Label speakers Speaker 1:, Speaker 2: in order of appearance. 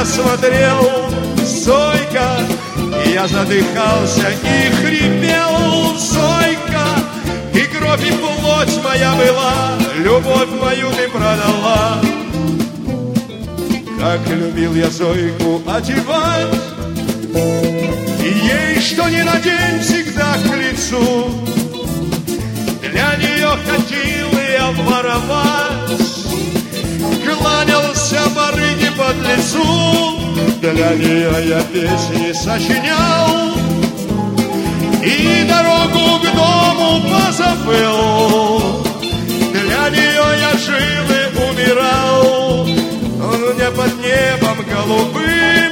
Speaker 1: я смотрел, Зойка, и я задыхался и хрипел, Зойка, и кровь, и плоть моя была, любовь мою ты продала. Как любил я Зойку одевать, и ей что ни надень всегда к лицу. Для нее ходил я воровать, кланялся барыге под лицу. Для нее я песни сочинял и дорогу к дому позабыл. Для нее я жил и умирал, он мне под небом голубым